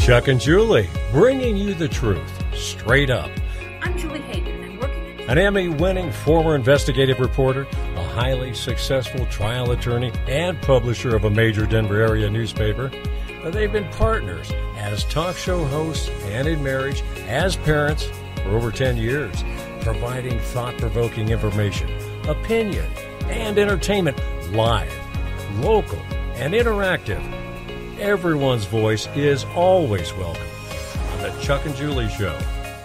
Chuck and Julie, bringing you the truth, straight up. I'm Julie Hayden. I'm working at An Emmy-winning former investigative reporter, a highly successful trial attorney, and publisher of a major Denver area newspaper. They've been partners as talk show hosts and in marriage, as parents for over 10 years, providing thought-provoking information, opinion, and entertainment live, local, and interactive. Everyone's voice is always welcome on the Chuck and Julie Show.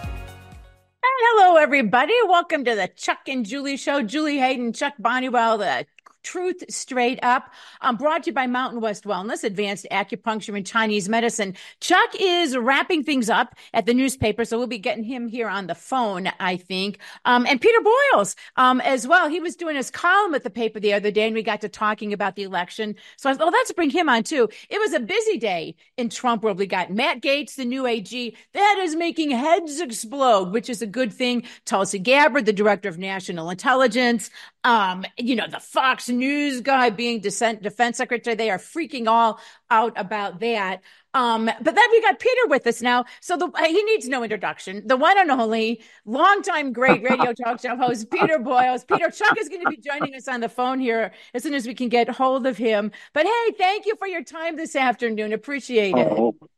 Hello, everybody. Welcome to the Chuck and Julie Show. Julie Hayden, Chuck Bonniwell, the Truth Straight Up, brought to you by Mountain West Wellness, advanced acupuncture and Chinese medicine. Chuck is wrapping things up at the newspaper, so we'll be getting him here on the phone, I think. And Peter Boyles as well. He was doing his column at the paper the other day, and we got to talking about the election. So I thought, let's bring him on, too. It was a busy day in Trump world. We got Matt Gaetz, the new AG. That is making heads explode, which is a good thing. Tulsi Gabbard, the director of national intelligence. The Fox News guy being defense secretary, they are freaking all out about that. But then we got Peter with us now. So he needs no introduction. The one and only longtime great radio talk show host, Peter Boyles. Peter, Chuck is going to be joining us on the phone here as soon as we can get hold of him. But hey, thank you for your time this afternoon. Appreciate it.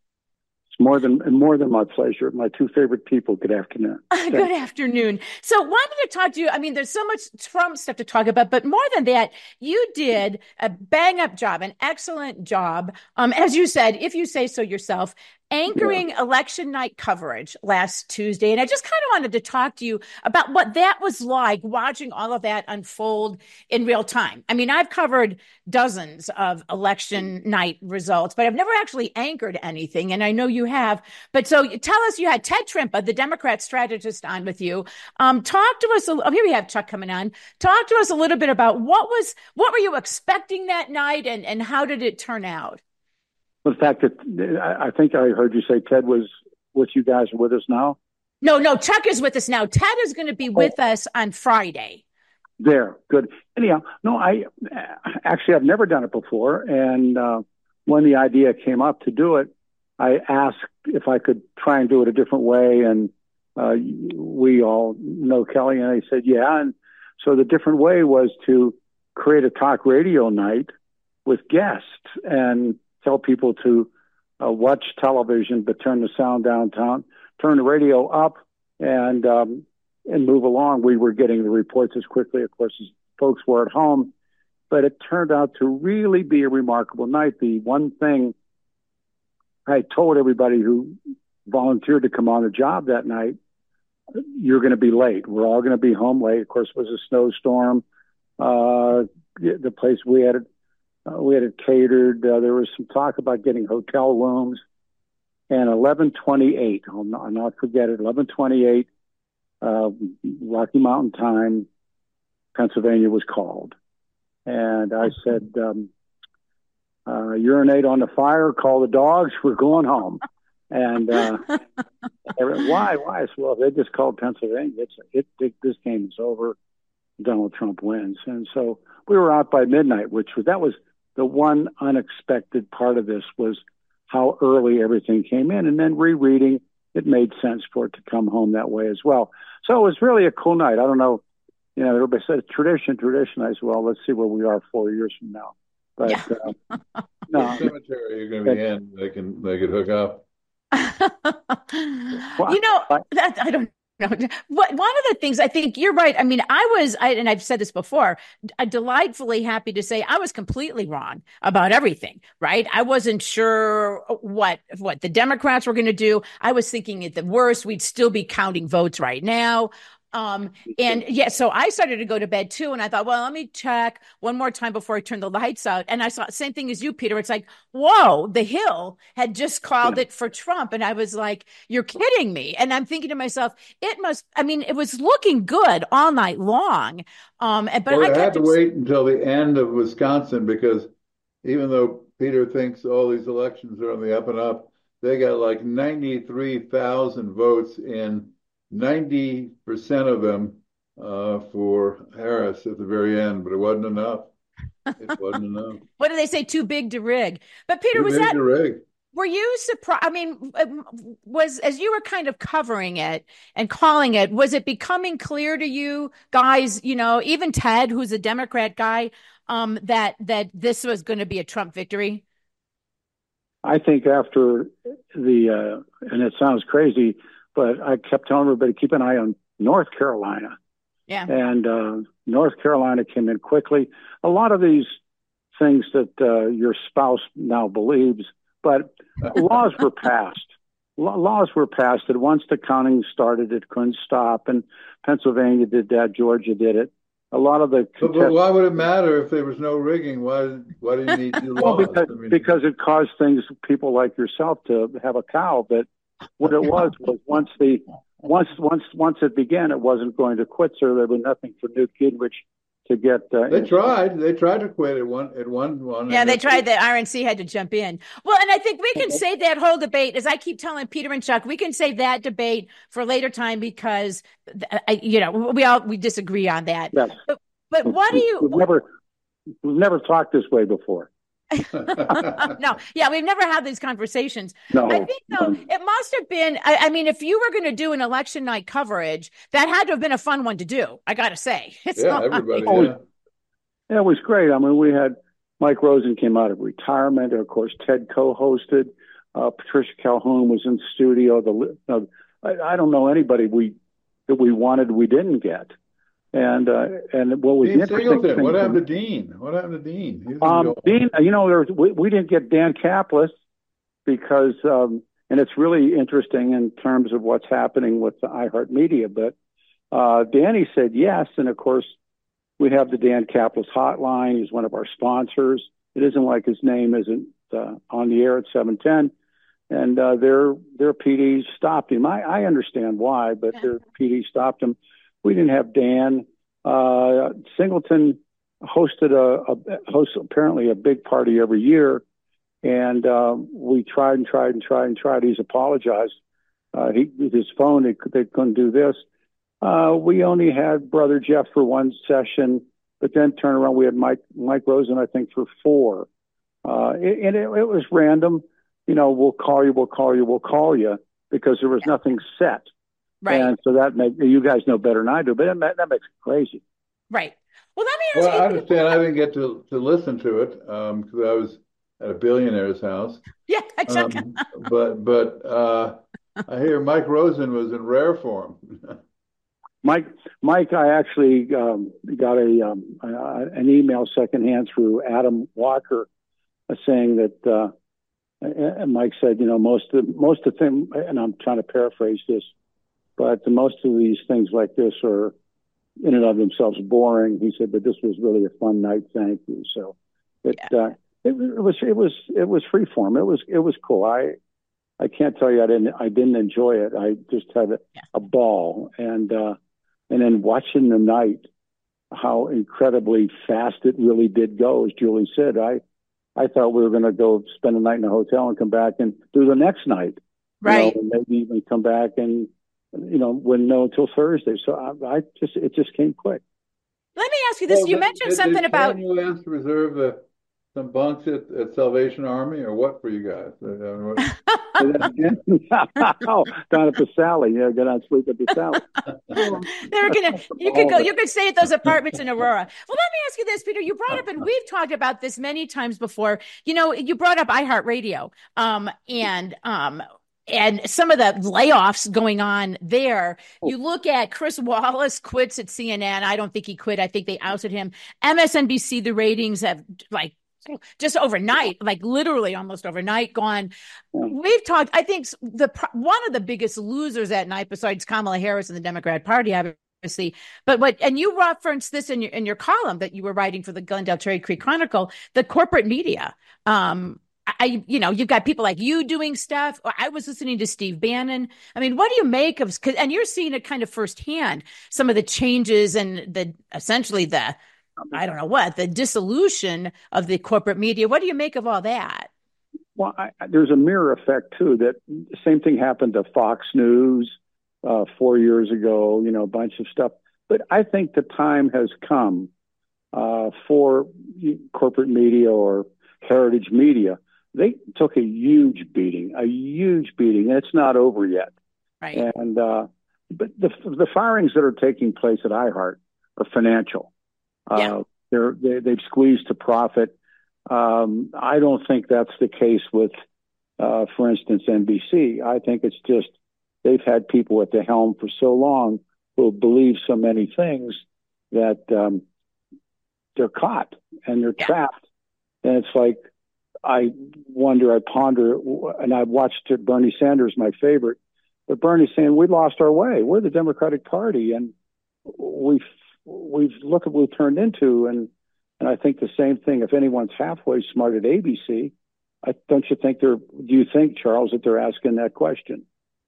It's more than my pleasure. My two favorite people. Good afternoon. Good afternoon. So wanted to talk to you. I mean, there's so much Trump stuff to talk about, but more than that, you did a bang up job, an excellent job. As you said, if you say so yourself, anchoring election night coverage last Tuesday. And I just kind of wanted to talk to you about what that was like, watching all of that unfold in real time. I mean, I've covered dozens of election night results, but I've never actually anchored anything. And I know you have. But so tell us, you had Ted Trimpa, the Democrat strategist, on with you. Talk to us. Here we have Chuck coming on. Talk to us a little bit about what were you expecting that night and how did it turn out? The fact that I think I heard you say Ted was with you guys and with us now. No, Chuck is with us now. Ted is going to be with us on Friday. There, good. Anyhow, no, I've never done it before, and when the idea came up to do it, I asked if I could try and do it a different way, and we all know Kelly, and I said yeah, and so the different way was to create a talk radio night with guests and tell people to watch television, but turn the sound downtown, turn the radio up, and move along. We were getting the reports as quickly, of course, as folks were at home, but it turned out to really be a remarkable night. The one thing I told everybody who volunteered to come on the job that night, you're going to be late. We're all going to be home late. Of course, it was a snowstorm. The place we had it catered. There was some talk about getting hotel rooms. And 11:28, I'll not forget it, 11:28, Rocky Mountain time, Pennsylvania was called. And I said, urinate on the fire, call the dogs, we're going home. And why? I said, well, they just called Pennsylvania. This game is over. Donald Trump wins. And so we were out by midnight, that was the one unexpected part of this, was how early everything came in. And then rereading, it made sense for it to come home that way as well. So it was really a cool night. I don't know, everybody says tradition. I said, well, let's see where we are 4 years from now. But no, cemetery you're going to be in, they could hook up. I don't know. One of the things, I think you're right. I mean, and I've said this before, delightfully happy to say I was completely wrong about everything, right? I wasn't sure what the Democrats were going to do. I was thinking at the worst, we'd still be counting votes right now. So I started to go to bed too. And I thought, well, let me check one more time before I turn the lights out. And I saw the same thing as you, Peter. It's like, whoa, The Hill had just called it for Trump. And I was like, you're kidding me. And I'm thinking to myself, it was looking good all night long. But I had to wait until the end of Wisconsin, because even though Peter thinks all these elections are on the up and up, they got like 93,000 votes in 90% of them for Harris at the very end, but it wasn't enough. It wasn't enough. What do they say? Too big to rig. But Peter, Too big to rig. Were you surprised? I mean, was as you were kind of covering it and calling it, was it becoming clear to you guys, even Ted, who's a Democrat guy, that this was going to be a Trump victory? I think after and it sounds crazy, but I kept telling everybody, keep an eye on North Carolina. Yeah. And North Carolina came in quickly. A lot of these things that your spouse now believes, but laws were passed. Laws were passed that once the counting started, it couldn't stop. And Pennsylvania did that. Georgia did it. A lot of the but why would it matter if there was no rigging? Why do you need new laws? Because it caused people like yourself to have a cow. But what it was once it began, it wasn't going to quit. So there was nothing for Newt Gingrich to get. They tried to quit at one. Yeah, they tried. The RNC had to jump in. Well, and I think we can save that whole debate, as I keep telling Peter and Chuck, we can save that debate for later time because, we disagree on that. Yes. But what do you? We've never talked this way before. No, yeah, we've never had these conversations. No, I think though it must have been. I mean, if you were going to do an election night coverage, that had to have been a fun one to do. I got to say, everybody. Yeah, it was great. I mean, we had Mike Rosen came out of retirement. Of course, Ted co-hosted. Patricia Calhoun was in studio. I don't know anybody that we wanted we didn't get. And what was Dean interesting Singleton. thing, What happened to Dean? Dean, we didn't get Dan Kaplan because, and it's really interesting in terms of what's happening with the iHeartMedia. But Danny said yes, and of course we have the Dan Kaplan hotline. He's one of our sponsors. It isn't like his name isn't on the air at 710, and their PD stopped him. I understand why, but their PD stopped him. We didn't have Dan. Singleton hosts apparently a big party every year, and we tried. He's apologized. His phone, they couldn't do this. We only had Brother Jeff for one session, but then turn around, we had Mike Rosen, I think, for 4. And it was random. We'll call you, because there was nothing set. Right. And so you guys know better than I do, but that makes it crazy. Right. Well, let me ask you. I understand. I didn't get to listen to it because I was at a billionaire's house. Yeah, but I hear Mike Rosen was in rare form. Mike, I actually got an email secondhand through Adam Walker saying that Mike said, most of the things, and I'm trying to paraphrase this, but most of these things like this are in and of themselves boring. He said, but this was really a fun night. Thank you. So it was free form. It was cool. I can't tell you I didn't enjoy it. I just had a ball, and then watching the night, how incredibly fast it really did go. As Julie said, I thought we were going to go spend a night in a hotel and come back and do the next night, right? And maybe even come back and wouldn't know until Thursday. So it just came quick. Let me ask you this: you mentioned something about. Can you ask to reserve some bunks at Salvation Army, or what for you guys? Down at the Sally. Yeah, go down and sleep at the Sally. You could stay at those apartments in Aurora. Well, let me ask you this, Peter. You brought up, and we've talked about this many times before. You brought up iHeartRadio, and some of the layoffs going on there. You look at Chris Wallace quits at CNN. I don't think he quit. I think they ousted him. MSNBC, the ratings have just overnight, literally almost overnight gone. We've talked, I think one of the biggest losers that night, besides Kamala Harris and the Democrat Party, obviously, and you referenced this in your column that you were writing for the Glendale Cherry Creek Chronicle, the corporate media. You've got people like you doing stuff. I was listening to Steve Bannon. I mean, what do you make of, and you're seeing it kind of firsthand, some of the changes and essentially the dissolution of the corporate media. What do you make of all that? Well, there's a mirror effect too, that the same thing happened to Fox News 4 years ago, a bunch of stuff. But I think the time has come for corporate media or heritage media they took a huge beating, and it's not over yet. Right. And but the firings that are taking place at iHeart are financial. Yeah. They've squeezed to profit. I don't think that's the case with, for instance, NBC. I think it's just they've had people at the helm for so long who believe so many things that they're caught and they're trapped. And it's like, I ponder, and I've watched Bernie Sanders, my favorite, but Bernie's saying, we lost our way. We're the Democratic Party, and we've look at what we've turned into. And I think the same thing, if anyone's halfway smart at ABC, do you think, Charles, that they're asking that question?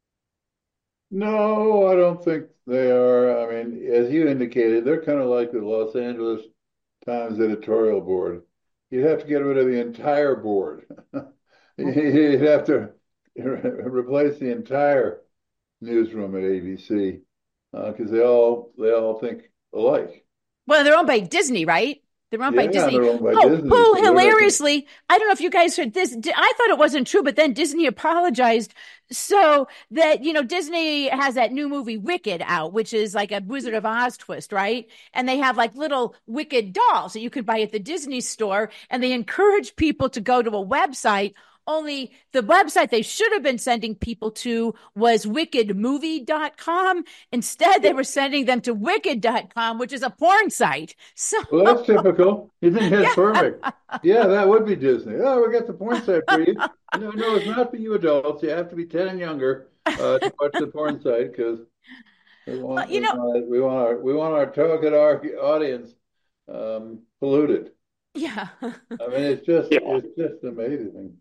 No, I don't think they are. I mean, as you indicated, they're kind of like the Los Angeles Times editorial board. You'd have to get rid of the entire board. You'd have to replace the entire newsroom at ABC because they all think alike. Well, they're owned by Disney, right? They're owned by Disney. They're owned by Disney. Who hilariously, I don't know if you guys heard this. I thought it wasn't true, but then Disney apologized so that, Disney has that new movie Wicked out, which is like a Wizard of Oz twist, right? And they have like little Wicked dolls that you could buy at the Disney store. And they encourage people to go to a website. Only the website they should have been sending people to was wickedmovie.com. Instead, they were sending them to wicked.com, which is a porn site. So, well, that's typical. You think that's perfect. Yeah, that would be Disney. Oh, we got the porn site for you. No, it's not for you adults. You have to be 10 and younger to watch the porn site because we want our target audience polluted. Yeah. I mean, it's just amazing.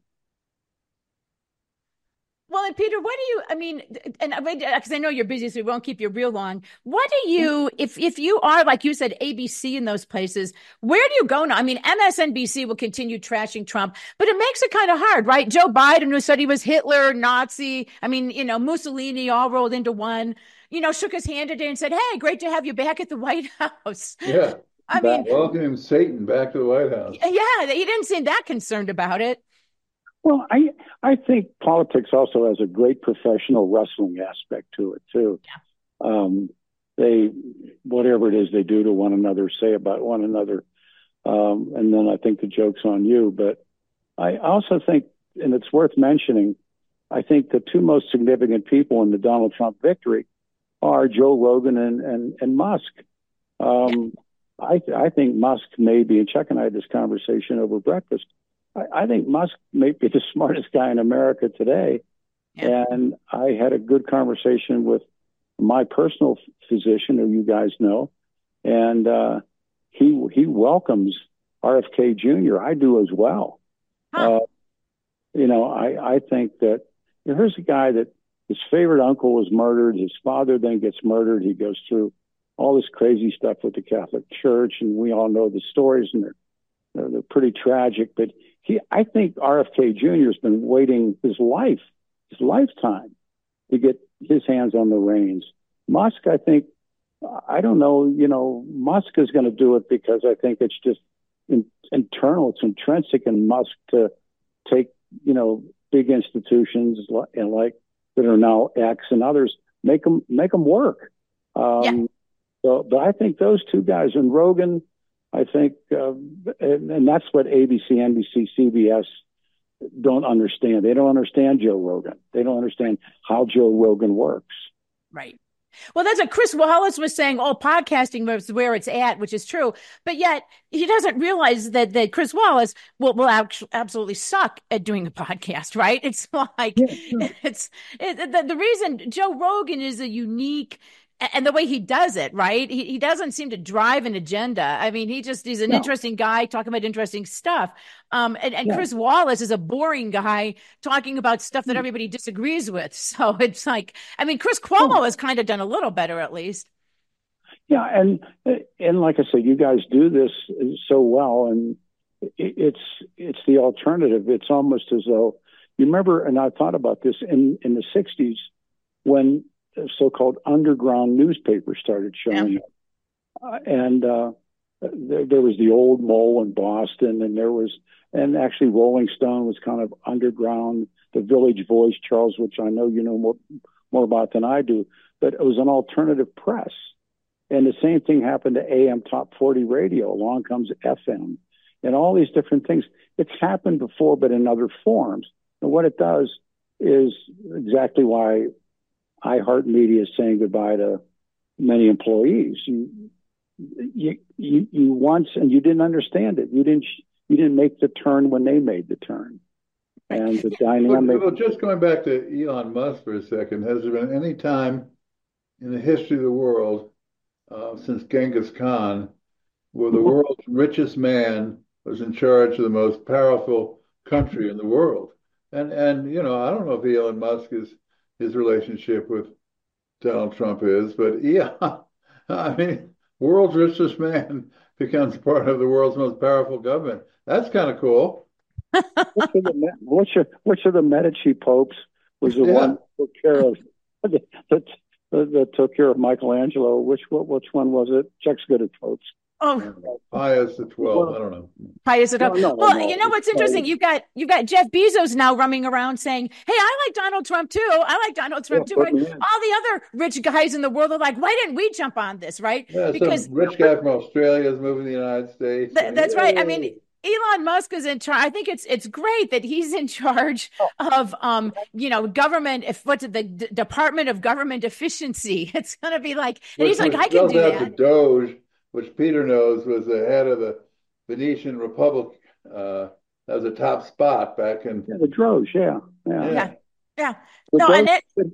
Well, and Peter, because I know you're busy, so we won't keep you real long. What do you, if you are, like you said, ABC in those places, where do you go now? I mean, MSNBC will continue trashing Trump, but it makes it kind of hard, right? Joe Biden, who said he was Hitler, Nazi, Mussolini all rolled into one, shook his hand today and said, hey, great to have you back at the White House. Yeah. Welcoming Satan back to the White House. Yeah, he didn't seem that concerned about it. Well, I think politics also has a great professional wrestling aspect to it too. Yeah. They, whatever it is they do to one another, say about one another, and then I think the joke's on you. But I also think, and it's worth mentioning, I think the two most significant people in the Donald Trump victory are Joe Rogan and Musk. I think Musk may be, and Chuck and I had this conversation over breakfast, I think Musk may be the smartest guy in America today. Yeah. And I had a good conversation with my personal physician, who you guys know, and he welcomes RFK Jr. I do as well. Huh. I think that here's a guy that his favorite uncle was murdered. His father then gets murdered. He goes through all this crazy stuff with the Catholic Church, and we all know the stories, and they're pretty tragic. But I think RFK Jr. has been waiting his lifetime to get his hands on the reins. Musk, I think, I don't know, Musk is going to do it because I think it's just internal. It's intrinsic in Musk to take, big institutions like that are now X and others, make them work. But I think those two guys, and Rogan, I think, and that's what ABC, NBC, CBS don't understand. They don't understand Joe Rogan. They don't understand how Joe Rogan works. Right. Well, that's what Chris Wallace was saying. Oh, podcasting is where it's at, which is true. But yet he doesn't realize that Chris Wallace will absolutely suck at doing a podcast, right? It's like, the reason Joe Rogan is a unique, and the way he does it, right? He doesn't seem to drive an agenda. I mean, he's an interesting guy talking about interesting stuff. Chris Wallace is a boring guy talking about stuff that everybody disagrees with. So it's like, I mean, Chris Cuomo has kind of done a little better, at least. Yeah. And like I said, you guys do this so well, and it's the alternative. It's almost as though, you remember, and I thought about this in the 60s when so-called underground newspapers started showing up. And there was the Old Mole in Boston, and actually Rolling Stone was kind of underground. The Village Voice, Charles, which I know you know more about than I do, but it was an alternative press. And the same thing happened to AM Top 40 radio. Along comes FM and all these different things. It's happened before, but in other forms. And what it does is exactly why iHeartMedia is saying goodbye to many employees. You once, and you didn't understand it. You didn't make the turn when they made the turn. And the dynamic. Well, just going back to Elon Musk for a second, has there been any time in the history of the world since Genghis Khan where the world's richest man was in charge of the most powerful country in the world? And you know, I don't know if Elon Musk his relationship with Donald Trump is, but yeah, I mean, world's richest man becomes part of the world's most powerful government. That's kind of cool. Which of the Medici popes was the one who took care of that took care of Michelangelo? Which one was it? Chuck's good at popes. Oh, Pius the 12th. I don't know. Pius the 12th. No. You know what's interesting? You've got Jeff Bezos now roaming around saying, "Hey, I like Donald Trump too. I like Donald Trump too." Right? All the other rich guys in the world are like, "Why didn't we jump on this?" Right? Yeah, because some rich guy from Australia is moving to the United States. That's right. I mean, Elon Musk is in charge. I think it's great that he's in charge of government. What's it, the Department of Government Efficiency? It's going to be like, and he's like, I can do that. The Doge, which Peter knows was the head of the Venetian Republic. That was a top spot back in the Doge. Yeah. No, and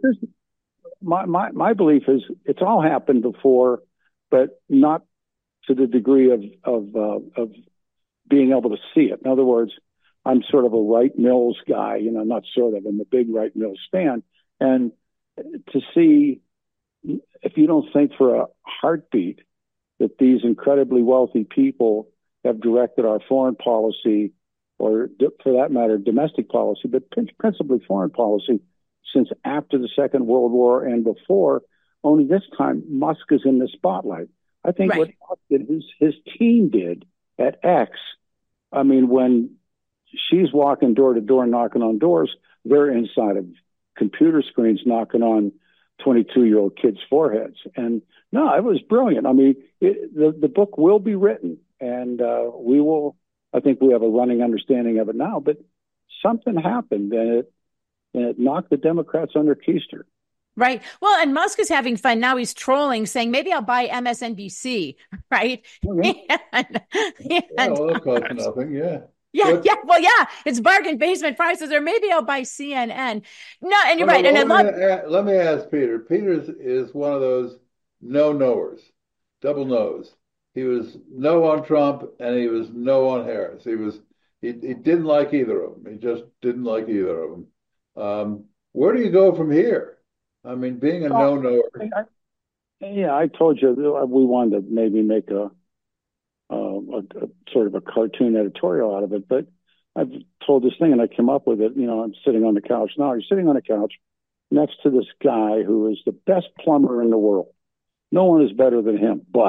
my belief is it's all happened before, but not to the degree of being able to see it. In other words, I'm sort of a Wright Mills guy, not sort of, I'm a big Wright Mills fan. And to see, if you don't think for a heartbeat that these incredibly wealthy people have directed our foreign policy, or for that matter, domestic policy, but principally foreign policy, since after the Second World War and before, only this time Musk is in the spotlight. I think what Musk did, his team did at X, I mean, when she's walking door to door, knocking on doors, they're inside of computer screens knocking on 22-year-old kids' foreheads. And no, it was brilliant. I mean, the book will be written, and I think we have a running understanding of it now, but something happened, and it knocked the Democrats under keister. Right. Well, and Musk is having fun. Now he's trolling, saying, maybe I'll buy MSNBC, right? Okay. That costs nothing, Yeah. Well, it's bargain basement prices, or maybe I'll buy CNN. No, and you're right. And let me ask Peter. Peter is one of those no-knowers, double no's. He was no on Trump, and he was no on Harris. He didn't like either of them. He just didn't like either of them. Where do you go from here? I mean, being a no-knower. I told you we wanted to maybe make a sort of a cartoon editorial out of it, but I've told this thing and I came up with it. I'm sitting on the couch now. You're sitting on the couch next to this guy who is the best plumber in the world. No one is better than him, but ...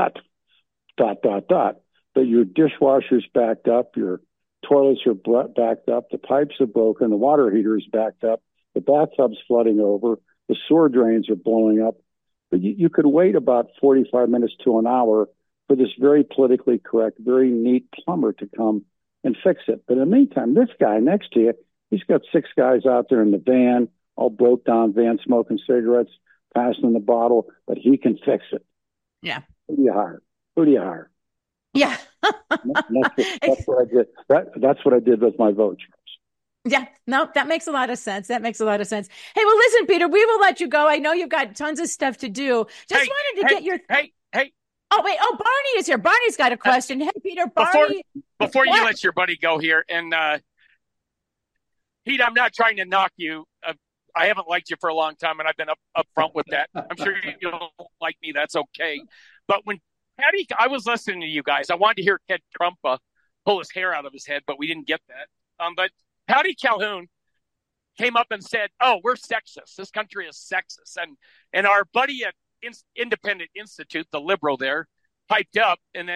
But your dishwasher's backed up, your toilets are backed up, the pipes are broken, the water heater is backed up, the bathtub's flooding over, the sewer drains are blowing up. But you could wait about 45 minutes to an hour for this very politically correct, very neat plumber to come and fix it. But in the meantime, this guy next to you, he's got 6 guys out there in the van, all broke down van, smoking cigarettes, passing the bottle, but he can fix it. Yeah. Who do you hire? Yeah. That's what I did. That's what I did with my vote. Yeah, no, that makes a lot of sense. Hey, well, listen, Peter, we will let you go. I know you've got tons of stuff to do. Wanted to get your... Hey. Oh, wait. Oh, Barney is here. Barney's got a question. Hey, Peter, Barney. Before you let your buddy go here, and Pete, I'm not trying to knock you. I haven't liked you for a long time, and I've been up front with that. I'm sure you don't like me. That's okay. But when I was listening to you guys, I wanted to hear Ted Trump pull his hair out of his head, but we didn't get that. But Patty Calhoun came up and said, "Oh, we're sexist. This country is sexist." And our buddy at Independent Institute, the liberal there, piped up, and then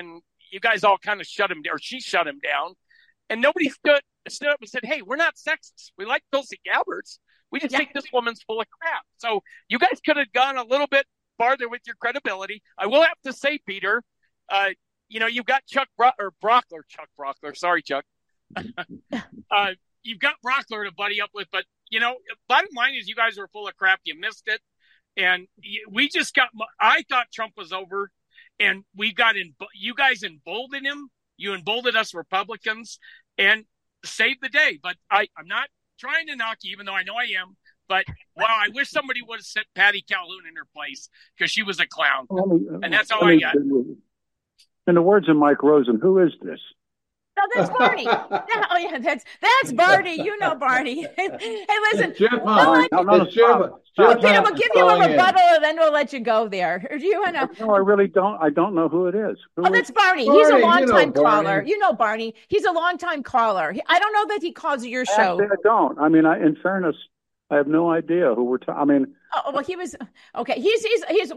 you guys all kind of shut him down, or she shut him down, and nobody stood up and said, "Hey, we're not sexist. We like Tulsi Gabberts. We just think this woman's full of crap." So you guys could have gone a little bit farther with your credibility. I will have to say, Peter, you've got Chuck Brockler. Sorry, Chuck. You've got Brockler to buddy up with, but bottom line is you guys were full of crap. You missed it. And I thought Trump was over, and you guys emboldened him. You emboldened us Republicans and saved the day. But I'm not trying to knock you, even though I know I am. But wow, I wish somebody would have set Patty Calhoun in her place, because she was a clown. And that's all I got. In the words of Mike Rosen, who is this? No, that's Barney. That's Barney. You know Barney. Hey, listen. Peter, we'll give you a rebuttal, and then we'll let you go there. Or do you want to? No, I really don't. I don't know who it is. That's Barney. He's a longtime caller. You know Barney. He's a longtime caller. I don't know that he calls your show. Actually, I don't. I mean, in fairness, I have no idea who we're talking. I mean, he was okay. He's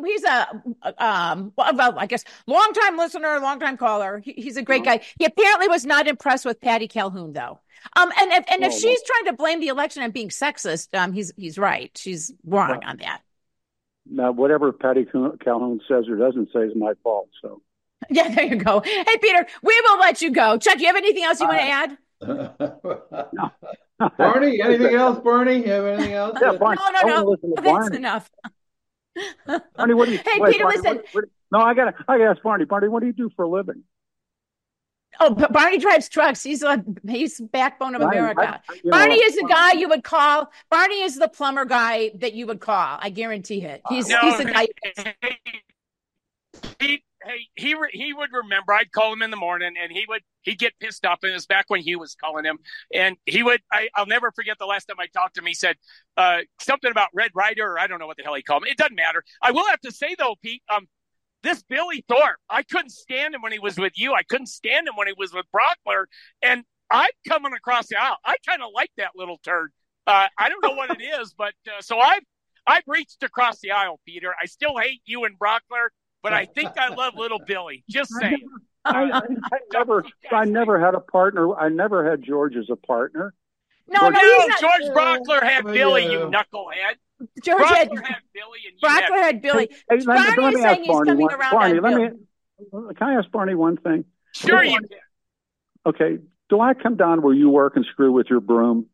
I guess longtime listener, longtime caller. He's a great guy. He apparently was not impressed with Patty Calhoun, though. If she's trying to blame the election on being sexist, he's right. She's wrong on that. Now, whatever Patty Calhoun says or doesn't say is my fault. So yeah, there you go. Hey, Peter, we will let you go. Chuck, you have anything else you want to add? No. Barney, anything else? Barney, you have anything else? Yeah, Barney. No. That's enough. Barney, what do you? Hey, wait, Peter, Barney, listen. No, I gotta ask Barney. Barney, what do you do for a living? Oh, Barney drives trucks. He's the backbone of America. Barney is the guy you would call. Barney is the plumber guy that you would call. I guarantee it. He's the guy. He would remember. I'd call him in the morning, and he'd get pissed off. And it was back when Hugh was calling him, and I'll never forget the last time I talked to him. He said something about Red Ryder, or I don't know what the hell he called me. It doesn't matter. I will have to say though, Pete, this Billy Thorpe, I couldn't stand him when he was with you. I couldn't stand him when he was with Brockler, and I'm coming across the aisle. I kind of like that little turd. I don't know what it is, but so I've reached across the aisle, Peter. I still hate you and Brockler, but I think I love little Billy. Just saying. I never had a partner. I never had George as a partner. No, George Brockler had Billy, you knucklehead. Brockler had Billy, and Brockler had Billy. Hey, Barney is saying he's coming around. Barney, can I ask Barney one thing? Sure, you can. Okay, do I come down where you work and screw with your broom?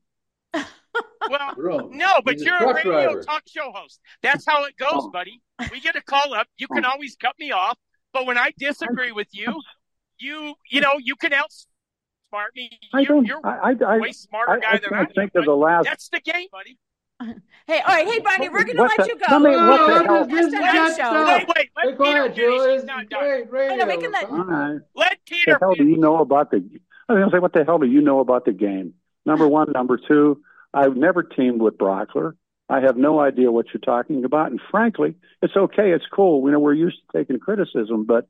Well, no, but you're a radio talk show host. That's how it goes, buddy. We get a call up. You can always cut me off, but when I disagree with you, you can outsmart me. You're way smarter guy than I am. Think of the last. That's the game, buddy. Hey, all right. Hey, Barney, we're going to let you go. Tell me what the hell. Wait. Let Peter finish. He's not done. Let Peter what the hell do you know about the? I was going to say, what the hell do you know about the game? Number one. Number two, I've never teamed with Brockler. I have no idea what you're talking about. And frankly, it's okay. It's cool. We're used to taking criticism, but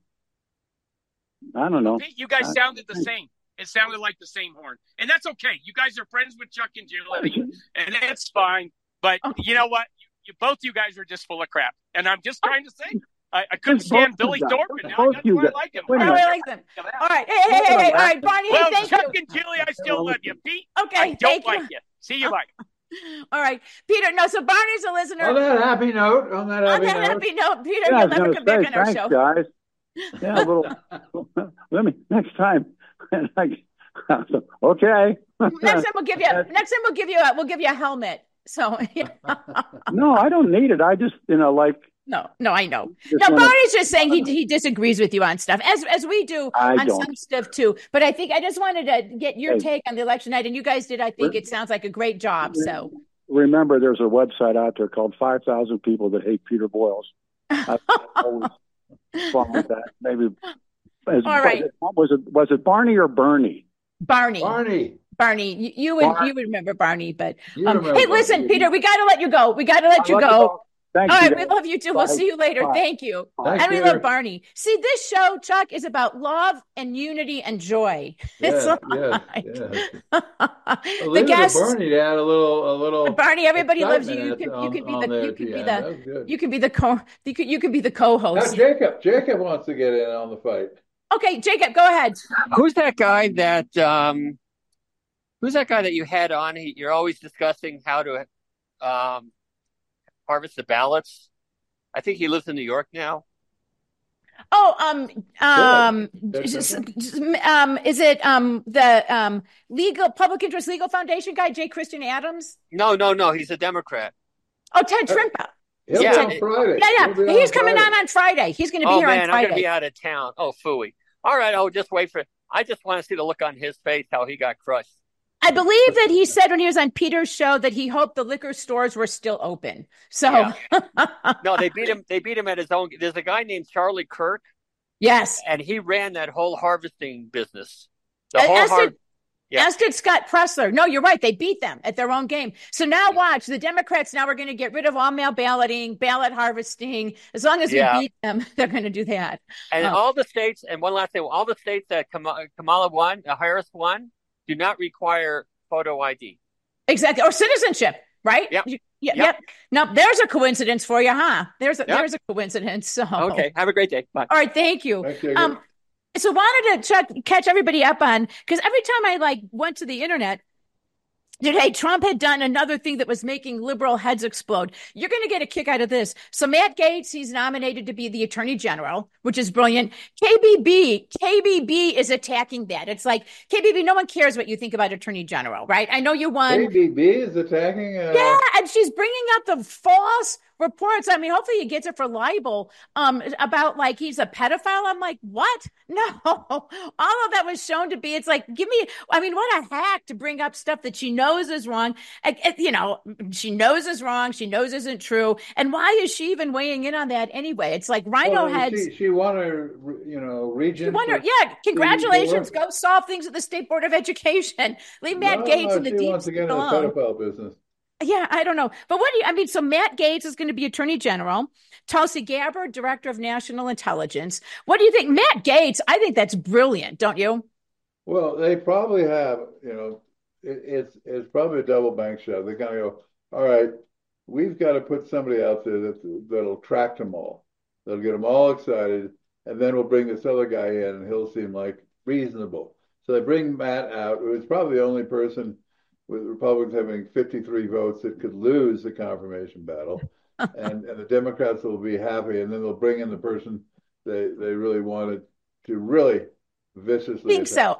I don't know. You guys sounded the same. It sounded like the same horn. And that's okay. You guys are friends with Chuck and Julie, and that's fine. But you know what? Both you guys are just full of crap. And I'm just trying to say, I couldn't stand Billy Thorpe, and now I like him. I like them. All right. Hey. All right, Barney, thank Chuck you. and Julie, I still love you. Pete, okay, I don't like you. See you, bye. All right, Peter. No, so Barney's a listener. On that happy note, Peter, you'll never come back on our show. Guys. Yeah, a little. Let me next time. Okay. Next time we'll give you a helmet. So no, I don't need it. I just No, I know. Now Barney's just saying he disagrees with you on stuff, as we do on some stuff too. But I just wanted to get your take on the election night, and you guys did. I think it sounds like a great job. So remember, there's a website out there called 5,000 People That Hate Peter Boyles. I always fun with that. Maybe. All right. Was it Barney or Bernie? Barney. You would remember Barney, but hey, listen, Peter, we got to let you go. Thank All you. right, we love you too. We'll see you later. Bye. Thank you. Thanks, and we Peter. love Barney. See, this show, Chuck, is about love and unity and joy. Yes. The guests, Barney to add a little. Barney, everybody loves you. You can be the co-host. Now Jacob wants to get in on the fight. Okay, Jacob, go ahead. Who's that guy that you had on? You're always discussing how to harvest the ballots. I think he lives in New York now. Oh, is it the legal public interest legal foundation guy, J. Christian Adams? No. He's a Democrat. Oh, Ted Trimpa. He'll be on Friday. Yeah. He's coming on Friday. He's going to be here on Friday. I'm going to be out of town. Oh, phooey. All right, I'll just wait for. I just want to see the look on his face, how he got crushed. I believe that he said when he was on Peter's show that he hoped the liquor stores were still open. So no, they beat him. They beat him at his own. There's a guy named Charlie Kirk. Yes, and he ran that whole harvesting business. As did Scott Pressler. No, you're right. They beat them at their own game. So now watch. The Democrats now are going to get rid of all mail balloting, ballot harvesting. As long as we beat them, they're going to do that. And all the states, and one last thing, all the states that Kamala won, Harris won, do not require photo ID. Exactly. Or citizenship, right? Yep. Yep. Now, there's a coincidence for you, huh? There's a coincidence. So. Okay. Have a great day. Bye. All right. Thank you. Okay, so wanted to catch everybody up on, because every time I went to the internet, today, Trump had done another thing that was making liberal heads explode. You're going to get a kick out of this. So Matt Gaetz, he's nominated to be the attorney general, which is brilliant. KBB is attacking that. It's like, KBB, no one cares what you think about attorney general, right? I know you won. KBB is attacking? Yeah, and she's bringing up the false reports. I mean, hopefully he gets it for libel about he's a pedophile. I'm like, what? No, all of that was shown to be. It's like, what a hack to bring up stuff that she knows is wrong. She knows is wrong. She knows isn't true. And why is she even weighing in on that anyway? It's like Rhino heads. She won her, region. She won her. Yeah, congratulations. Go solve things at the State Board of Education. Leave Matt Gaetz in the deep wants to get in the pedophile business. Yeah, I don't know. But so Matt Gaetz is going to be attorney general. Tulsi Gabbard, director of national intelligence. What do you think? Matt Gaetz, I think that's brilliant, don't you? Well, they probably have, it's probably a double bank shot. They're going to go, all right, we've got to put somebody out there that'll attract them all. They'll get them all excited, and then we'll bring this other guy in, and he'll seem like reasonable. So they bring Matt out, who is probably the only person with Republicans having 53 votes that could lose the confirmation battle, and the Democrats will be happy, and then they'll bring in the person they really wanted to really viciously attack. So.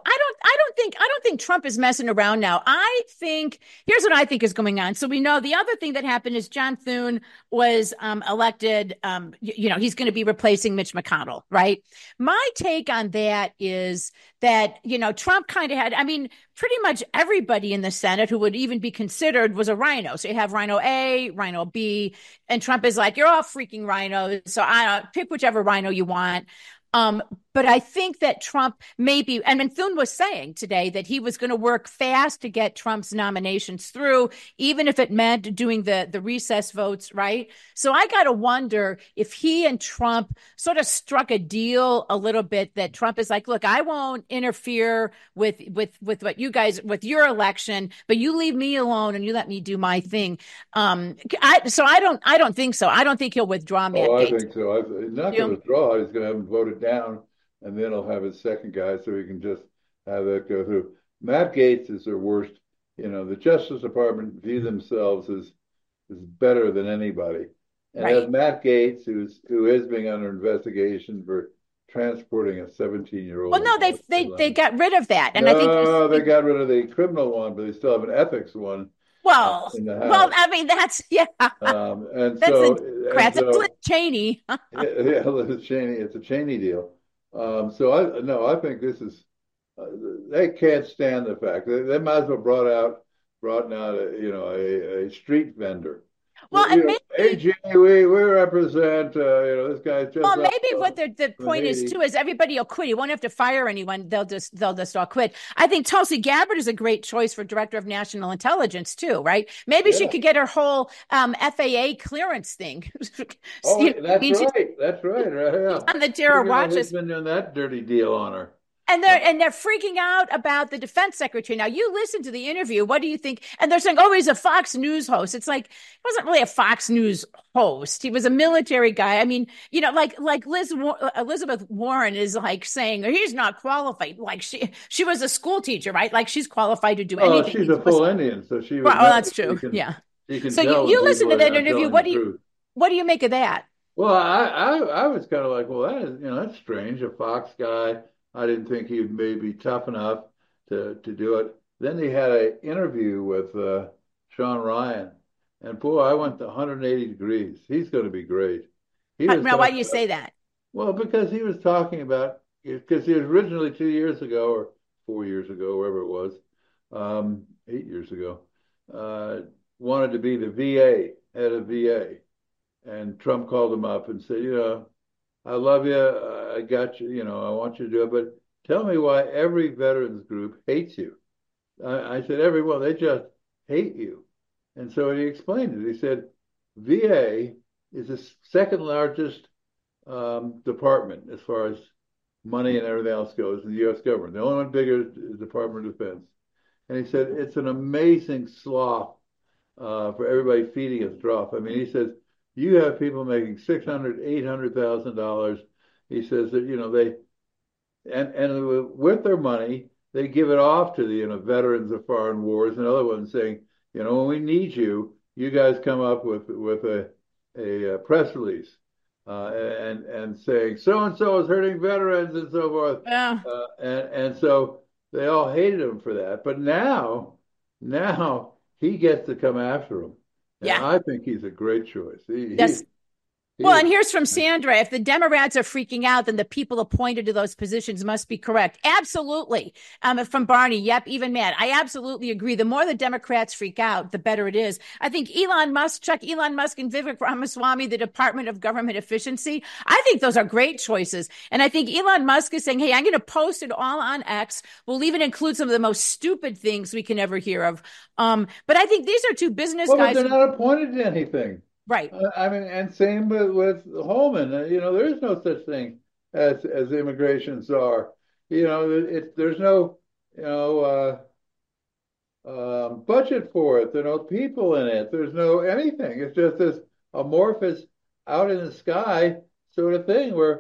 I don't think Trump is messing around now. Here's what I think is going on. So we know the other thing that happened is John Thune was elected. He's going to be replacing Mitch McConnell, right? My take on that is that, Trump kind of had, pretty much everybody in the Senate who would even be considered was a rhino. So you have Rhino A, Rhino B, and Trump is like, you're all freaking rhinos. So pick whichever rhino you want. But I think that Trump Thune was saying today that he was going to work fast to get Trump's nominations through, even if it meant doing the recess votes, right? So I got to wonder if he and Trump sort of struck a deal a little bit, that Trump is like, look, I won't interfere with what you guys, with your election, but you leave me alone and you let me do my thing. I don't think so. I don't think he'll withdraw Matt Gaetz. I think so. He's not going to withdraw. He's going to have him voted down, and then he'll have his second guy, so he can just have that go through. Matt Gaetz is their worst. The Justice Department view themselves as better than anybody. And right. As Matt Gaetz, who is being under investigation for transporting a 17-year-old. Well, no, they got rid of that, and I think they got rid of the criminal one, but they still have an ethics one. Well, that's Liz Cheney. Liz Cheney. It's a Cheney deal. I think this is. They can't stand the fact they might as well brought out a street vendor. Well, and maybe AG, we represent this guy's just. Well, maybe what the point is too is everybody will quit. You won't have to fire anyone. They'll just all quit. I think Tulsi Gabbard is a great choice for director of national intelligence too, right? Maybe she could get her whole FAA clearance thing. That's right. Yeah. On the Terror Watch. He's been doing that dirty deal on her. And they're freaking out about the defense secretary. Now, you listen to the interview. What do you think? And they're saying, oh, he's a Fox News host. It's like, he wasn't really a Fox News host. He was a military guy. I mean, like Elizabeth Warren is like saying he's not qualified. Like she was a school teacher, right? Like she's qualified to do anything. She's a full Indian, so she. Well, that's true. Yeah. So you listen to that interview. What do you make of that? Well, I was kind of like, well, that's strange. A Fox guy. I didn't think he would maybe be tough enough to do it. Then he had an interview with Sean Ryan, and boy, I went to 180 degrees. He's going to be great. Now, why do you say that? Well, because he was talking about, because he was originally 2 years ago or 4 years ago, wherever it was, 8 years ago, wanted to be the VA, head of VA. And Trump called him up and said, I love you. I got you. I want you to do it. But tell me why every veterans group hates you. I said, everyone, they just hate you. And so he explained it. He said, VA is the second largest department as far as money and everything else goes in the U.S. government. The only one bigger is the Department of Defense. And he said, it's an amazing slough for everybody feeding us drough. I mean, he says, you have people making $600,000, $800,000. He says that, they, and with their money, they give it off to the, veterans of foreign wars and other ones saying, when we need you, you guys come up with a press release and saying so-and-so is hurting veterans and so forth. Yeah. And so they all hated him for that. But now he gets to come after him. Yeah. I think he's a great choice. Well, and here's from Sandra. If the Democrats are freaking out, then the people appointed to those positions must be correct. Absolutely. From Barney, yep, even mad. I absolutely agree. The more the Democrats freak out, the better it is. I think Elon Musk and Vivek Ramaswamy, the Department of Government Efficiency, I think those are great choices. And I think Elon Musk is saying, hey, I'm going to post it all on X. We'll even include some of the most stupid things we can ever hear of. But I think these are two business guys. But they're not appointed to anything. Right. I mean, and same with Holman. There is no such thing as immigration czar. There's no budget for it. There are no people in it. There's no anything. It's just this amorphous, out in the sky sort of thing. Where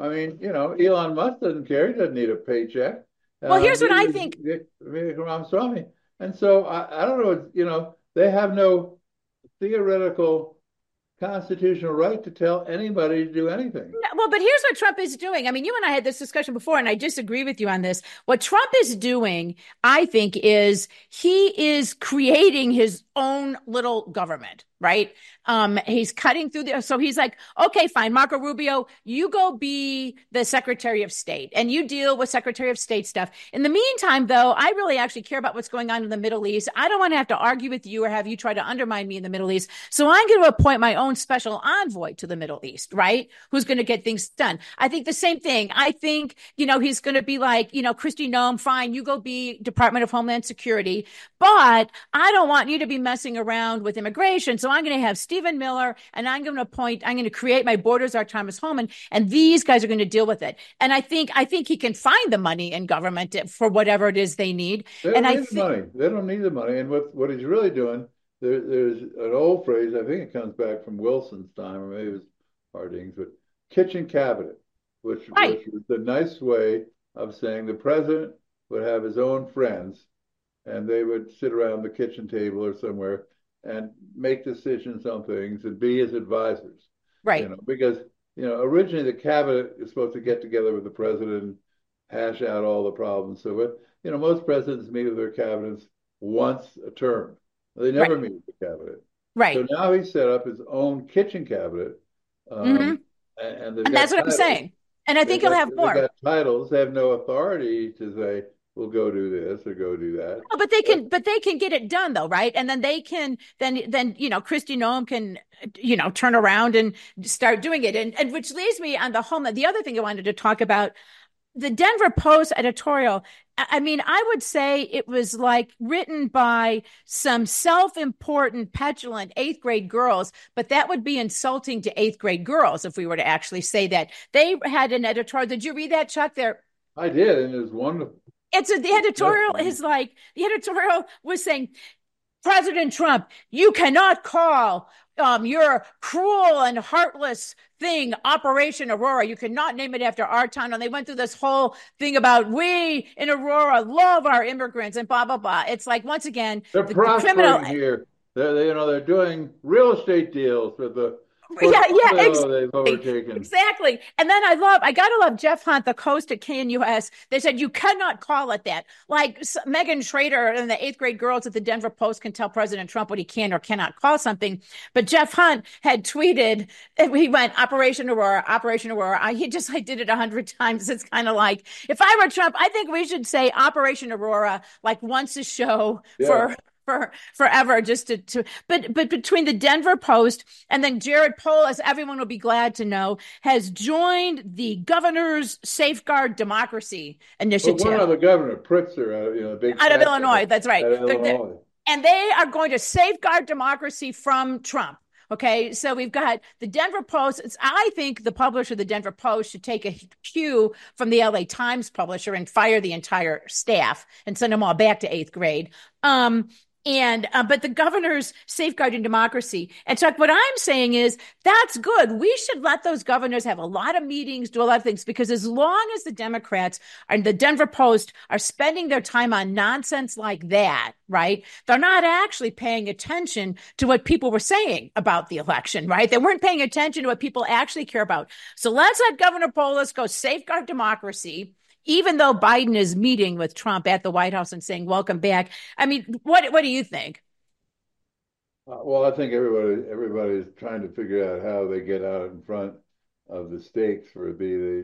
Elon Musk doesn't care. He doesn't need a paycheck. Well, here's what I think. Ramaswamy, and so I don't know. They have no theoretical constitutional right to tell anybody to do anything. Well, but here's what Trump is doing. I mean, you and I had this discussion before, and I disagree with you on this. What Trump is doing, I think, is he is creating his own little government, right? He's cutting through so he's like, okay, fine, Marco Rubio, you go be the Secretary of State and you deal with Secretary of State stuff. In the meantime, though, I really actually care about what's going on in the Middle East. I don't want to have to argue with you or have you try to undermine me in the Middle East. So I'm going to appoint my own special envoy to the Middle East, right? Who's going to get things done. I think the same thing. I think, he's going to be like, Kristi Noem, fine, you go be Department of Homeland Security, but I don't want you to be messing around with immigration. So I'm going to have Stephen Miller and I'm going to create my Borders Are Thomas Homan, and these guys are going to deal with it. And I think he can find the money in government for whatever it is they need. They don't need the money. They don't need the money. And what he's really doing, there's an old phrase, I think it comes back from Wilson's time, or maybe it was Harding's, but kitchen cabinet, which is the nice way of saying the president would have his own friends and they would sit around the kitchen table or somewhere and make decisions on things and be his advisors. Right. Because, originally the cabinet is supposed to get together with the president and hash out all the problems. So, most presidents meet with their cabinets once a term. They never meet with the cabinet. Right. So now he's set up his own kitchen cabinet. And that's what I'm saying. And I think he'll have more. They've got titles. They have no authority to say, we'll go do this or go do that. Oh, but they can get it done though, right? And then they can Kristi Noem can turn around and start doing it. And which leads me on the other thing I wanted to talk about, the Denver Post editorial. I mean, I would say it was like written by some self-important, petulant 8th grade girls, but that would be insulting to 8th grade girls if we were to actually say that. They had an editorial. Did you read that, Chuck? I did, and it was wonderful. The editorial is like, the editorial was saying, President Trump, you cannot call your cruel and heartless thing Operation Aurora. You cannot name it after our town. And they went through this whole thing about we in Aurora love our immigrants and blah, blah, blah. It's like, once again, they're prospering criminal here. They're doing real estate deals with the they've overtaken. Exactly. And then I gotta love Jeff Hunt, the host at KNUS. They said you cannot call it that. Like Megan Schrader and the 8th grade girls at the Denver Post can tell President Trump what he can or cannot call something. But Jeff Hunt had tweeted, he went Operation Aurora, Operation Aurora. He just did it 100 times. It's kind of like, if I were Trump, I think we should say Operation Aurora like once a show for forever, just but between the Denver Post and then Jared Polis, everyone will be glad to know, has joined the Governor's Safeguard Democracy Initiative. Well, one other governor, Pritzker, out of Illinois. That's right. And they are going to safeguard democracy from Trump. Okay, so we've got the Denver Post. I think the publisher of the Denver Post should take a cue from the LA Times publisher and fire the entire staff and send them all back to 8th grade. But the governor's safeguarding democracy. And so what I'm saying is that's good. We should let those governors have a lot of meetings, do a lot of things, because as long as the Democrats and the Denver Post are spending their time on nonsense like that, right, they're not actually paying attention to what people were saying about the election, right? They weren't paying attention to what people actually care about. So let's let Governor Polis go safeguard democracy, even though Biden is meeting with Trump at the White House and saying, welcome back. I mean, what do you think? Well, I think everybody's trying to figure out how they get out in front of the stakes for the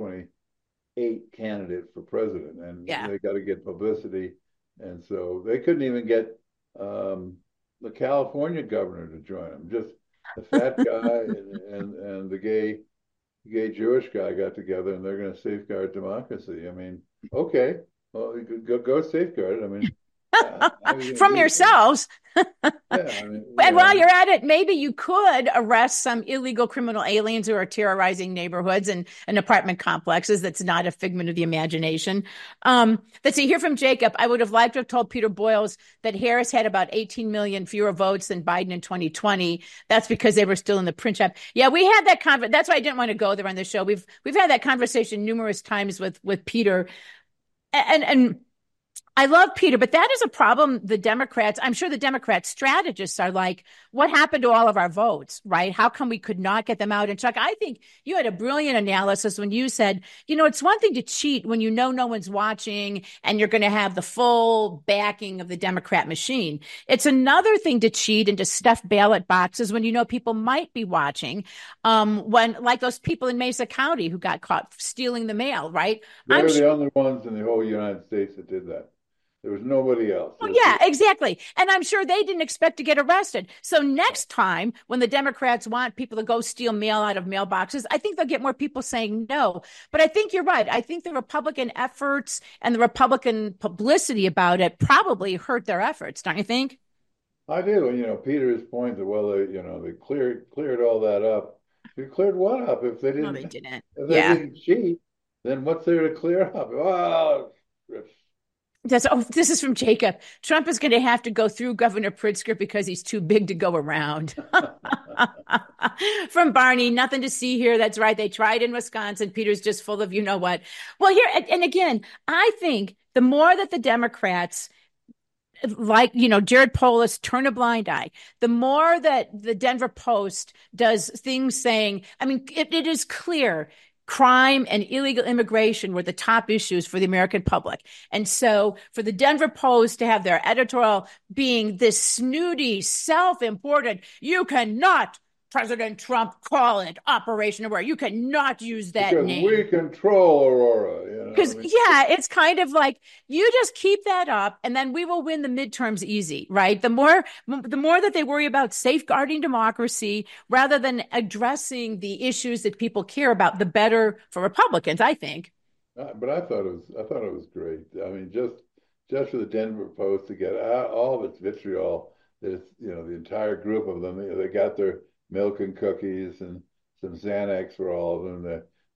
2028 candidate for president. And they got to get publicity. And so they couldn't even get the California governor to join them. Just the fat guy and the gay Jewish guy got together, and they're going to safeguard democracy. I mean, okay, well, go safeguard it. I mean, from yourselves. And while you're at it, maybe you could arrest some illegal criminal aliens who are terrorizing neighborhoods and apartment complexes. That's not a figment of the imagination. Let's see, here from Jacob. I would have liked to have told Peter Boyles that Harris had about 18 million fewer votes than Biden in 2020. That's because they were still in the print shop. Yeah, we had that conversation. That's why I didn't want to go there on the show. We've had that conversation numerous times with Peter, and I love Peter, but that is a problem. I'm sure the Democrat strategists are like, what happened to all of our votes, right? How come we could not get them out? And Chuck, I think you had a brilliant analysis when you said, it's one thing to cheat when you know no one's watching and you're going to have the full backing of the Democrat machine. It's another thing to cheat and to stuff ballot boxes when you know people might be watching, when like those people in Mesa County who got caught stealing the mail, right? They're the only ones in the whole United States that did that. There was nobody else. Oh, yeah, exactly. And I'm sure they didn't expect to get arrested. So next time when the Democrats want people to go steal mail out of mailboxes, I think they'll get more people saying no. But I think you're right. I think the Republican efforts and the Republican publicity about it probably hurt their efforts. Don't you think? I do. Peter's point that, they cleared all that up. They cleared what up? If they didn't, no, they didn't. If they didn't cheat, then what's there to clear up? Well, this is from Jacob. Trump is going to have to go through Governor Pritzker because he's too big to go around. From Barney, nothing to see here. That's right. They tried in Wisconsin. Peter's just full of what. Well, here, and again, I think the more that the Democrats, like, Jared Polis, turn a blind eye, the more that the Denver Post does things saying, it is clear crime and illegal immigration were the top issues for the American public. And so for the Denver Post to have their editorial being this snooty, self-important, you cannot, President Trump, call it Operation Aurora. You cannot use that name. We control Aurora. Because, it's kind of like, you just keep that up and then we will win the midterms easy, right? The more that they worry about safeguarding democracy rather than addressing the issues that people care about, the better for Republicans, I think. But I thought it was great. Just for the Denver Post to get out all of its vitriol, the entire group of them, they got their milk and cookies and some Xanax for all of them. The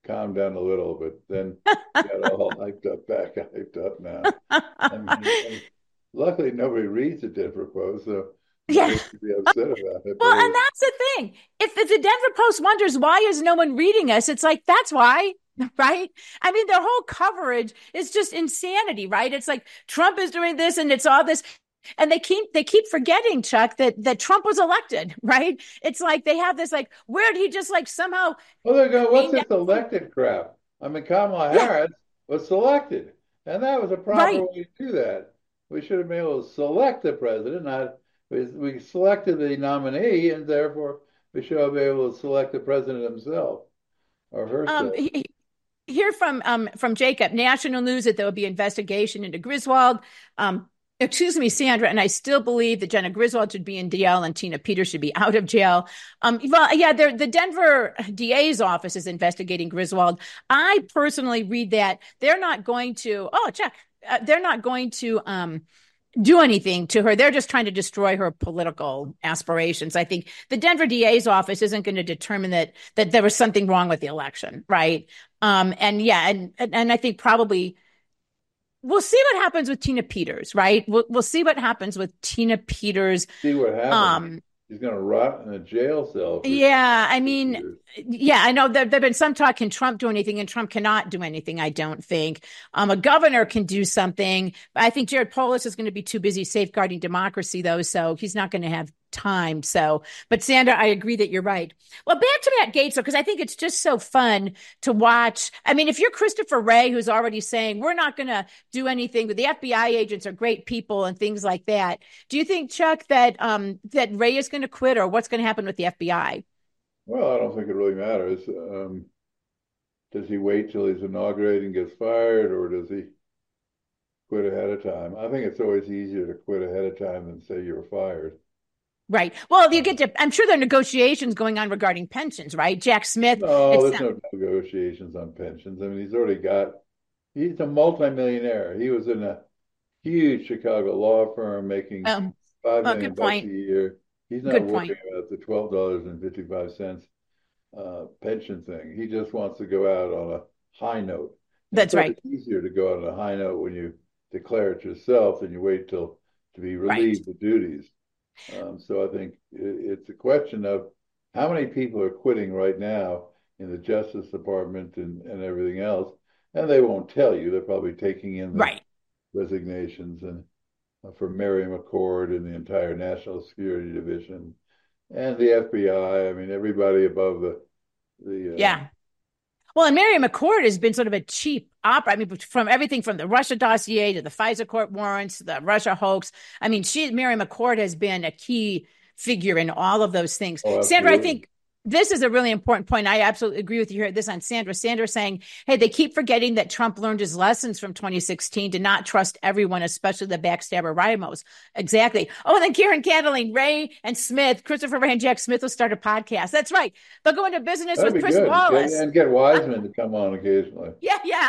calmed down a little, but then got all hyped up now. And luckily, nobody reads the Denver Post, so Yeah. to be upset about it. Well, and that's the thing. If the Denver Post wonders why is no one reading us, it's like, that's why, right? I mean, their whole coverage is just insanity, right? It's like Trump is doing this and it's all this. And they keep forgetting, Chuck, that Trump was elected, right? It's like they have this like, where did he just like somehow? Well, they go, what's this elected crap? I mean, Kamala Harris was selected, and that was a proper way to do that. We should have been able to select the president. We selected the nominee, and therefore we should have been able to select the president himself or herself. Hear from Jacob, national news that there will be investigation into Griswold. Excuse me, Sandra, and I still believe that Jenna Griswold should be in jail and Tina Peters should be out of jail. The Denver DA's office is investigating Griswold. I personally read that they're not going to, they're not going to do anything to her. They're just trying to destroy her political aspirations. I think the Denver DA's office isn't going to determine that there was something wrong with the election, right? And I think probably we'll see what happens with Tina Peters, right? We'll see what happens with Tina Peters. See what happens. She's going to rot in a jail cell. I know there've been some talk, can Trump do anything? And Trump cannot do anything, I don't think. A governor can do something. I think Jared Polis is going to be too busy safeguarding democracy, though, so he's not going to have time. But Sandra, I agree that you're right. Well, back to Matt Gaetz, because I think it's just so fun to watch. I mean, if you're Christopher Wray, who's already saying we're not going to do anything, but the FBI agents are great people and things like that, do you think, Chuck, that Wray is going to quit, or what's going to happen with the FBI? Well, I don't think it really matters. Does he wait till he's inaugurated and gets fired, or does he quit ahead of time? I think it's always easier to quit ahead of time than say you're fired. Right. Well, I'm sure there are negotiations going on regarding pensions, right? Jack Smith. No, there's no negotiations on pensions. I mean, he's a multimillionaire. He was in a huge Chicago law firm making $5 million a year. He's not worrying about the $12.55 pension thing. He just wants to go out on a high note. That's right. It's easier to go out on a high note when you declare it yourself than you wait till to be relieved of duties. So I think it's a question of how many people are quitting right now in the Justice Department and everything else, and they won't tell you. They're probably taking in the resignations and for Mary McCord and the entire National Security Division and the FBI. I mean, everybody above the Well, and Mary McCord has been sort of a cheap opera. I mean, from everything from the Russia dossier to the FISA court warrants, the Russia hoax. I mean, Mary McCord has been a key figure in all of those things. Sandra, I think this is a really important point. I absolutely agree with you here. This on Sandra. Sandra saying, hey, they keep forgetting that Trump learned his lessons from 2016 to not trust everyone, especially the backstabber Ramos. Exactly. Oh, and then Karen Cantling, Ray and Smith, Christopher Ray and Jack Smith will start a podcast. That's right. They'll go into business with Chris Wallace. And get Wiseman to come on occasionally. Yeah.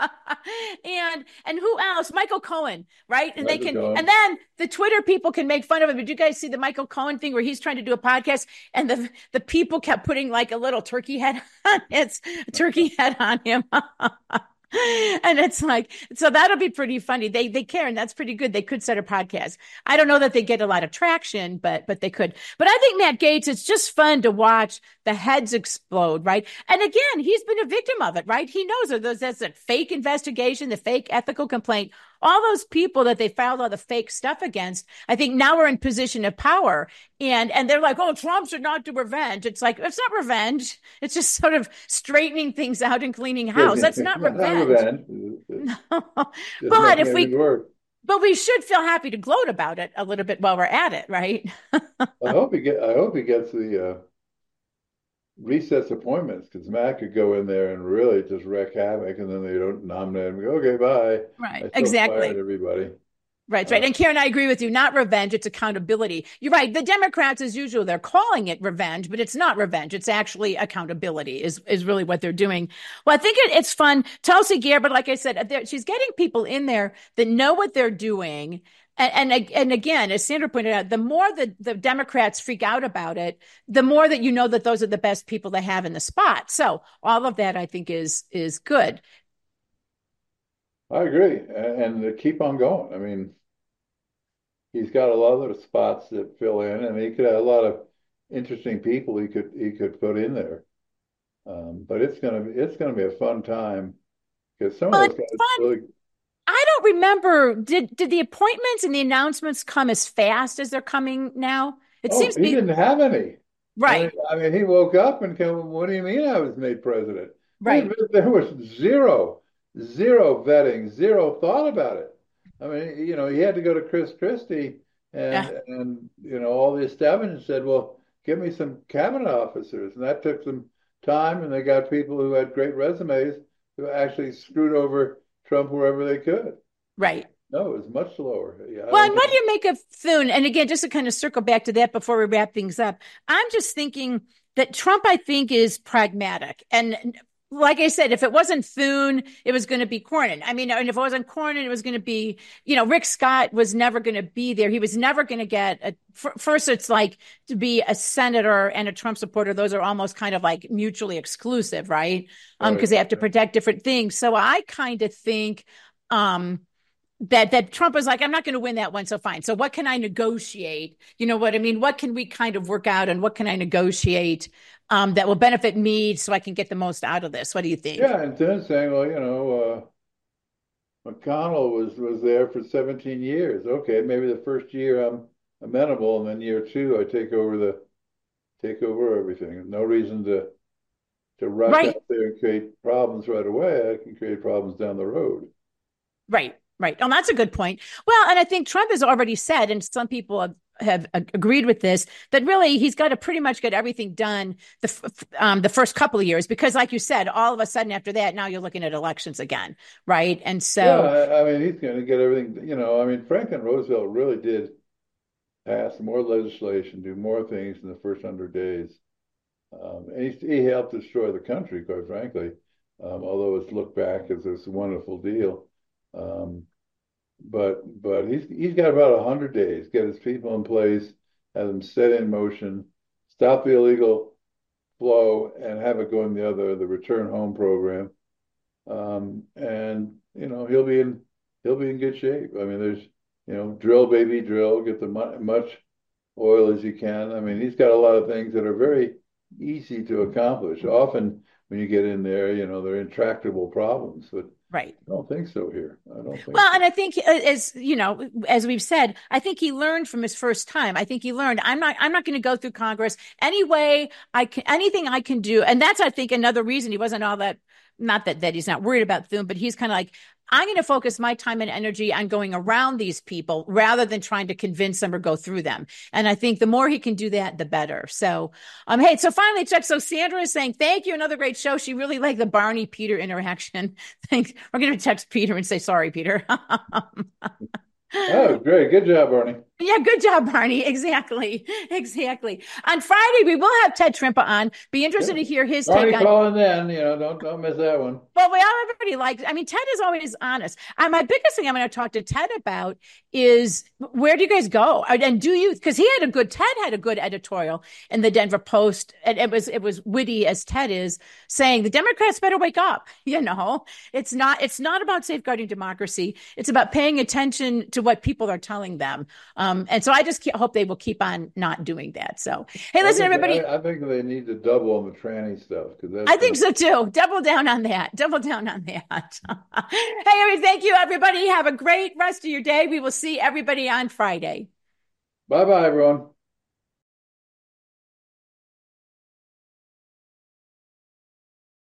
and who else? Michael Cohen, right? And and then the Twitter people can make fun of him. Did you guys see the Michael Cohen thing where he's trying to do a podcast and the people kept putting like a little turkey head on him. And it's like, so that'll be pretty funny. They care, and that's pretty good. They could start a podcast. I don't know that they get a lot of traction, but they could. But I think Matt Gaetz, it's just fun to watch the heads explode, right? And again, he's been a victim of it, right? He knows that's a fake investigation, the fake ethical complaint. All those people that they filed all the fake stuff against, I think now we're in position of power. And they're like, oh, Trump should not do revenge. It's like, it's not revenge. It's just sort of straightening things out and cleaning house. That's not revenge. But we should feel happy to gloat about it a little bit while we're at it, right? I hope he gets the recess appointments, because Matt could go in there and really just wreak havoc, and then they don't nominate him. Go, okay, bye. Right, exactly. Everybody. Right. And Karen, I agree with you. Not revenge, it's accountability. You're right. The Democrats, as usual, they're calling it revenge, but it's not revenge. It's actually accountability is really what they're doing. Well, I think it's fun. Tulsi Gabbard, like I said, she's getting people in there that know what they're doing. And again, as Sandra pointed out, the more the Democrats freak out about it, the more that you know that those are the best people to have in the spot. So all of that, I think, is good. I agree, and to keep on going. I mean, he's got a lot of spots that fill in, and he could have a lot of interesting people he could put in there. But it's gonna be a fun time because some of those guys really. I don't remember. Did the appointments and the announcements come as fast as they're coming now? It seems to he be didn't have any. right. I mean, he woke up and came, what do you mean I was made president? Right. There was zero vetting, zero thought about it. I mean, he had to go to Chris Christie and all the establishment said, well, give me some cabinet officers. And that took some time, and they got people who had great resumes who actually screwed over Trump wherever they could. Right. No, it was much slower. Yeah, well, and what do you make of Thune? And again, just to kind of circle back to that before we wrap things up, I'm just thinking that Trump, I think, is pragmatic. And like I said, if it wasn't Thune, it was going to be Cornyn. I mean, and if it wasn't Cornyn, it was going to be, Rick Scott was never going to be there. He was never going to get first. It's like to be a senator and a Trump supporter. Those are almost kind of like mutually exclusive, right? Because they have to protect different things. So I kind of think, that Trump was like, I'm not going to win that one, so fine. So what can I negotiate? You know what I mean? What can we kind of work out, and what can I negotiate that will benefit me so I can get the most out of this? What do you think? Yeah, and then saying, well, McConnell was there for 17 years. Okay, maybe the first year I'm amenable, and then year two I take over everything. There's no reason to rush out there and create problems right away. I can create problems down the road. Right. Oh, that's a good point. Well, and I think Trump has already said, and some people have agreed with this, that really he's got to pretty much get everything done the first couple of years, because like you said, all of a sudden after that, now you're looking at elections again, right? And so, yeah, I mean, he's going to get everything. I mean, Franklin Roosevelt really did pass more legislation, do more things in the first 100 days. And he helped destroy the country, quite frankly, although it's looked back as this wonderful deal. But he's got about 100 days, get his people in place, have them set in motion, stop the illegal flow, and have it going the return home program. And he'll be in good shape. I mean, there's drill baby drill, get the much oil as you can. I mean, he's got a lot of things that are very easy to accomplish. Often when you get in there, they're intractable problems, but right. I don't think so here. I don't think and I think as we've said, I think he learned from his first time. I think he learned, I'm not going to go through Congress anyway. Anything I can do. And that's, I think, another reason he wasn't all that, not that he's not worried about Thune, but he's kind of like, I'm going to focus my time and energy on going around these people rather than trying to convince them or go through them. And I think the more he can do that, the better. So, hey, so finally, Chuck, so Sandra is saying, thank you. Another great show. She really liked the Barney Peter interaction. Thanks. We're going to text Peter and say, sorry, Peter. Oh, great. Good job, Barney. Yeah, good job, Barney. Exactly. On Friday, we will have Ted Trimpa on. Be interested to hear his Barney take on. calling then, don't miss that one. Well, everybody likes. I mean, Ted is always honest. My biggest thing I'm going to talk to Ted about is, where do you guys go? And do you? Because Ted had a good editorial in the Denver Post, and it was witty as Ted is, saying the Democrats better wake up. It's not about safeguarding democracy. It's about paying attention to what people are telling them. And so I just hope they will keep on not doing that. So, hey, listen, everybody. I think they need to double on the tranny stuff. I think so too. Double down on that. Hey, thank you, everybody. Have a great rest of your day. We will see everybody on Friday. Bye-bye, everyone.